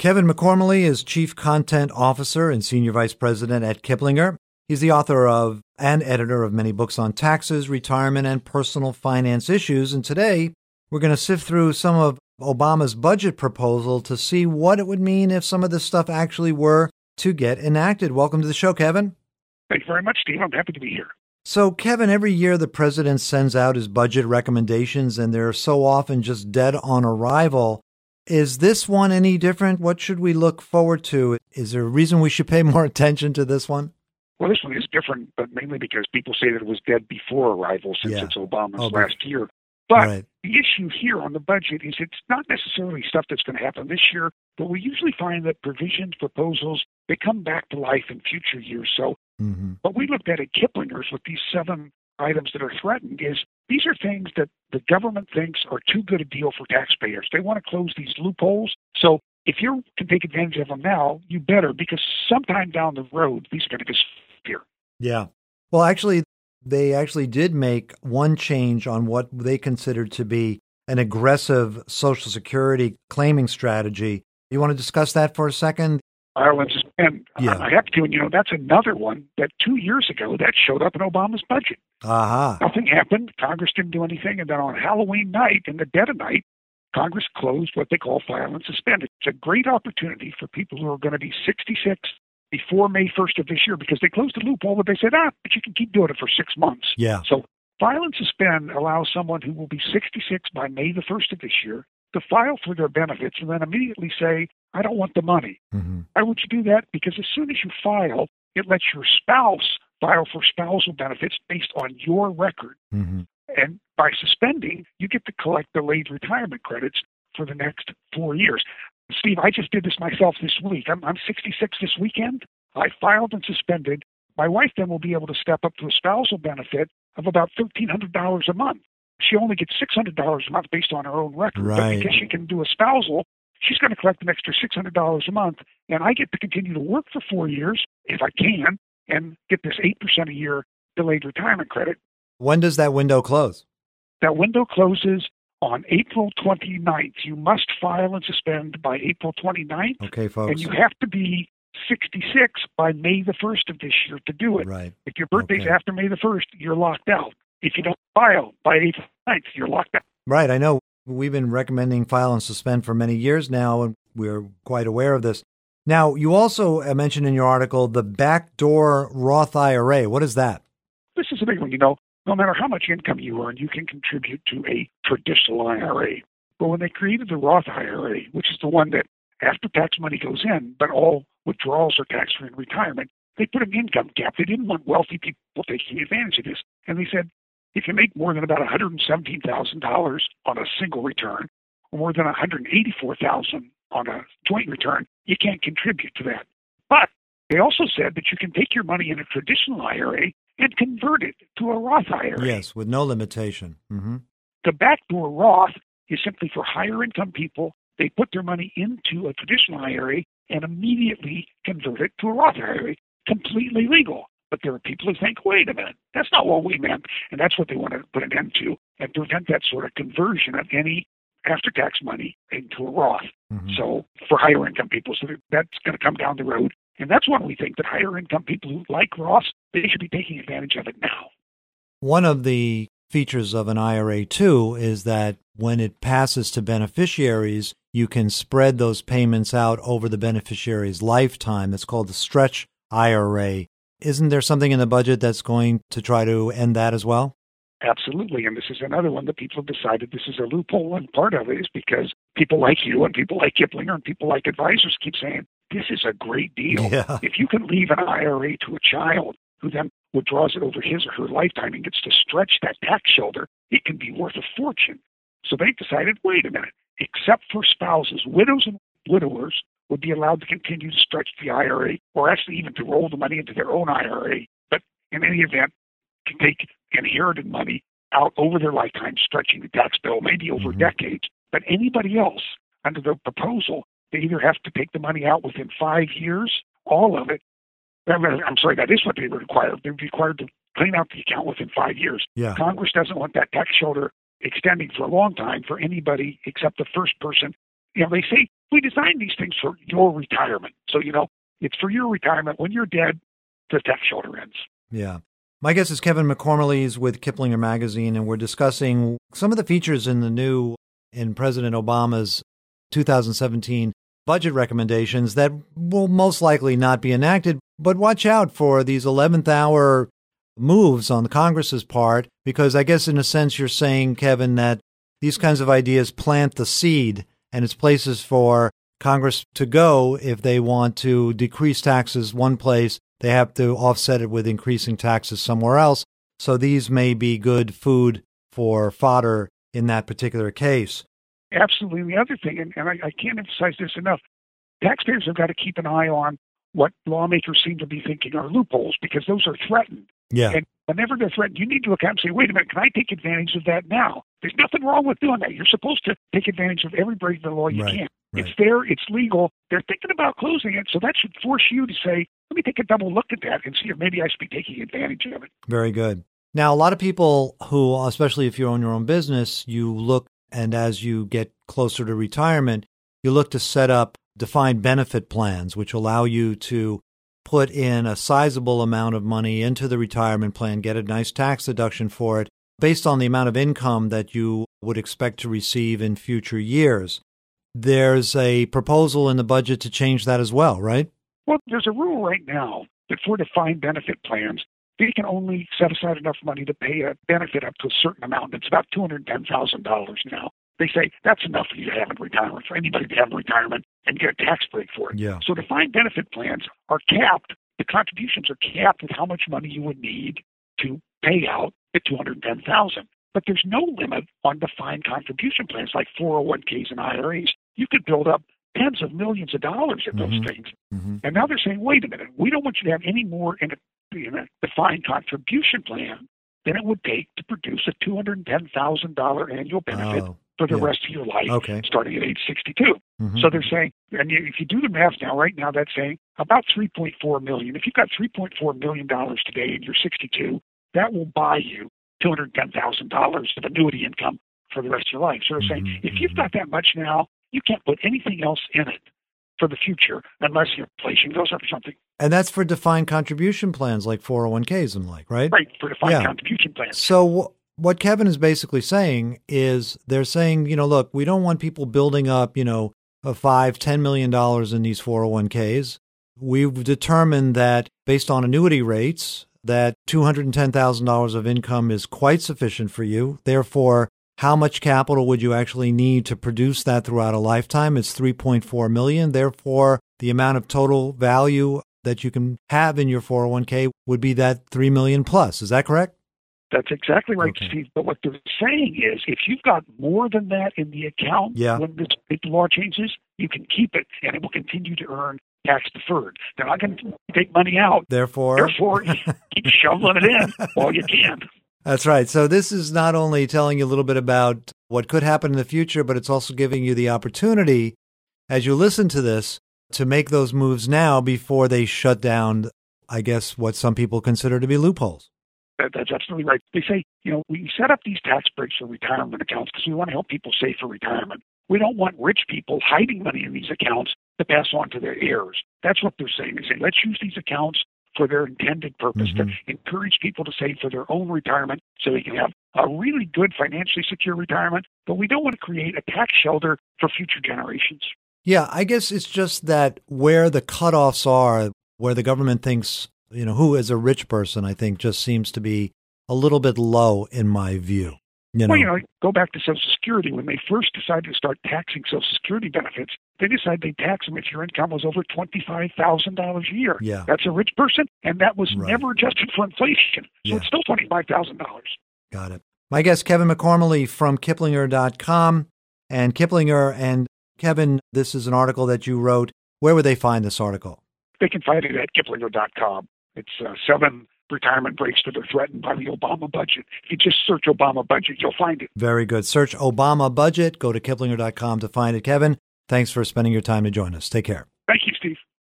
Kevin McCormley is Chief Content Officer and Senior Vice President at Kiplinger. He's the author of and editor of many books on taxes, retirement, and personal finance issues. And today, we're going to sift through some of Obama's budget proposal to see what it would mean if some of this stuff actually were to get enacted. Welcome to the show, Kevin. Thank you very much, Steve. I'm happy to be here. So, Kevin, every year the president sends out his budget recommendations, and they're so often just dead on arrival. Is this one any different? What should we look forward to? Is there a reason we should pay more attention to this one? Well, this one is different, but mainly because people say that it was dead before arrival since it's Obama's last year. But the issue here on the budget is it's not necessarily stuff that's going to happen this year, but we usually find that provisions, proposals, they come back to life in future years. So what we looked at Kiplinger's with these 7 items that are threatened is these are things that the government thinks are too good a deal for taxpayers. They want to close these loopholes. So if you can take advantage of them now, you better, because sometime down the road, these are going to disappear. Yeah. Well, actually, they actually did make one change on what they considered to be an aggressive Social Security claiming strategy. You want to discuss that for a second? File and suspend. I have to, and that's another one that 2 years ago that showed up in Obama's budget. Nothing happened. Congress didn't do anything. And then on Halloween night, in the dead of night, Congress closed what they call file and suspend. It's a great opportunity for people who are going to be 66 before May 1st of this year, because they closed the loophole, but they said, but you can keep doing it for 6 months. Yeah. So file and suspend allows someone who will be 66 by May the 1st of this year to file for their benefits and then immediately say, I don't want the money. Why would you do that? Because as soon as you file, it lets your spouse file for spousal benefits based on your record. And by suspending, you get to collect delayed retirement credits for the next 4 years. Steve, I just did this myself this week. I'm 66 this weekend. I filed and suspended. My wife then will be able to step up to a spousal benefit of about $1,300 a month. She only gets $600 a month based on her own record. But because she can do a spousal, she's going to collect an extra $600 a month. And I get to continue to work for 4 years, if I can, and get this 8% a year delayed retirement credit. When does that window close? That window closes on April 29th. You must file and suspend by April 29th. Okay, folks. And you have to be 66 by May the 1st of this year to do it. Right. If your birthday's after May the 1st, you're locked out. If you don't file by April 9th, you're locked out. Right. I know we've been recommending file and suspend for many years now, and we're quite aware of this. Now, you also mentioned in your article the backdoor Roth IRA. What is that? This is a big one. No matter how much income you earn, you can contribute to a traditional IRA. But when they created the Roth IRA, which is the one that after-tax money goes in, but all withdrawals are tax-free in retirement, they put an income cap. They didn't want wealthy people taking advantage of this. And they said, if you make more than about $117,000 on a single return, or more than $184,000 on a joint return, you can't contribute to that. But they also said that you can take your money in a traditional IRA and convert it to a Roth IRA. Yes, with no limitation. The backdoor Roth is simply for higher income people. They put their money into a traditional IRA and immediately convert it to a Roth IRA. Completely legal. But there are people who think, wait a minute, that's not what we meant. And that's what they want to put an end to and prevent that sort of conversion of any after-tax money into a Roth. So for higher income people, so that's going to come down the road. And that's when we think that higher income people who like Roths, they should be taking advantage of it now. One of the features of an IRA, too, is that when it passes to beneficiaries, you can spread those payments out over the beneficiary's lifetime. It's called the stretch IRA. Isn't there something in the budget that's going to try to end that as well? Absolutely. And this is another one that people have decided this is a loophole. And part of it is because people like you and people like Kiplinger and people like advisors keep saying, this is a great deal. Yeah. If you can leave an IRA to a child who then withdraws it over his or her lifetime and gets to stretch that tax shoulder, it can be worth a fortune. So they decided, wait a minute, except for spouses, widows and widowers would be allowed to continue to stretch the IRA or actually even to roll the money into their own IRA. But in any event, can take inherited money out over their lifetime, stretching the tax bill, maybe over decades. But anybody else, under the proposal, they either have to take the money out within 5 years, all of it. I'm sorry, that is what they were required. They were required to clean out the account within 5 years. Yeah. Congress doesn't want that tax shoulder extending for a long time for anybody except the first person. They say, we designed these things for your retirement. So, it's for your retirement. When you're dead, the tax shelter ends. Yeah. My guest is Kevin McCormley with Kiplinger Magazine, and we're discussing some of the features in President Obama's 2017 budget recommendations that will most likely not be enacted. But watch out for these 11th hour moves on the Congress's part, because I guess in a sense you're saying, Kevin, that these kinds of ideas plant the seed, and it's places for Congress to go if they want to decrease taxes one place. They have to offset it with increasing taxes somewhere else. So these may be good food for fodder in that particular case. Absolutely. The other thing, and I can't emphasize this enough, taxpayers have got to keep an eye on what lawmakers seem to be thinking are loopholes, because those are threatened. Yeah. And whenever they're threatened, you need to look at and say, wait a minute, can I take advantage of that now? There's nothing wrong with doing that. You're supposed to take advantage of every break of the law you can. Right. It's there. It's legal. They're thinking about closing it. So that should force you to say, let me take a double look at that and see if maybe I should be taking advantage of it. Very good. Now, a lot of people who, especially if you own your own business, you look, and as you get closer to retirement, you look to set up defined benefit plans, which allow you to put in a sizable amount of money into the retirement plan, get a nice tax deduction for it, based on the amount of income that you would expect to receive in future years. There's a proposal in the budget to change that as well, right? Well, there's a rule right now that for defined benefit plans, they can only set aside enough money to pay a benefit up to a certain amount. It's about $210,000 now. They say that's enough for you to have in retirement, for anybody to have in retirement and get a tax break for it. Yeah. So defined benefit plans are capped. The contributions are capped with how much money you would need to pay out at $210,000. But there's no limit on defined contribution plans like 401ks and IRAs. You could build up tens of millions of dollars in those things. Mm-hmm. And now they're saying, wait a minute, we don't want you to have any more in a defined contribution plan than it would take to produce a $210,000 annual benefit for the rest of your life, starting at age 62. Mm-hmm. So they're saying, and if you do the math now, right now, that's saying about $3.4 million. If you've got $3.4 million today and you're 62, that will buy you $210,000 of annuity income for the rest of your life. So they're saying, if you've got that much now, you can't put anything else in it for the future unless your inflation goes up or something. And that's for defined contribution plans like 401ks and like, right? Right, for defined contribution plans. So what Kevin is basically saying is they're saying, look, we don't want people building up, $5, $10 million in these 401ks. We've determined that based on annuity rates, that $210,000 of income is quite sufficient for you. Therefore, how much capital would you actually need to produce that throughout a lifetime? It's $3.4 million. Therefore, the amount of total value that you can have in your 401k would be that $3 million plus. Is that correct? That's exactly right, Steve. But what they're saying is if you've got more than that in the account when this big law changes, you can keep it and it will continue to earn tax deferred. They're not going to take money out. Therefore keep shoveling it in while you can. That's right. So this is not only telling you a little bit about what could happen in the future, but it's also giving you the opportunity, as you listen to this, to make those moves now before they shut down, I guess, what some people consider to be loopholes. That's absolutely right. They say, we set up these tax breaks for retirement accounts because we want to help people save for retirement. We don't want rich people hiding money in these accounts to pass on to their heirs. That's what they're saying. They say, let's use these accounts for their intended purpose, to encourage people to save for their own retirement so they can have a really good financially secure retirement. But we don't want to create a tax shelter for future generations. Yeah, I guess it's just that where the cutoffs are, where the government thinks, who is a rich person, I think just seems to be a little bit low in my view. Well, go back to Social Security. When they first decided to start taxing Social Security benefits, they decided they'd tax them if your income was over $25,000 a year. Yeah. That's a rich person, and that was never adjusted for inflation. So it's still $25,000. Got it. My guest, Kevin McCormley from Kiplinger.com. And Kiplinger and Kevin, this is an article that you wrote. Where would they find this article? They can find it at Kiplinger.com. It's 7 retirement breaks that are threatened by the Obama budget. If you just search Obama budget, you'll find it. Very good. Search Obama budget. Go to Kiplinger.com to find it. Kevin, thanks for spending your time to join us. Take care.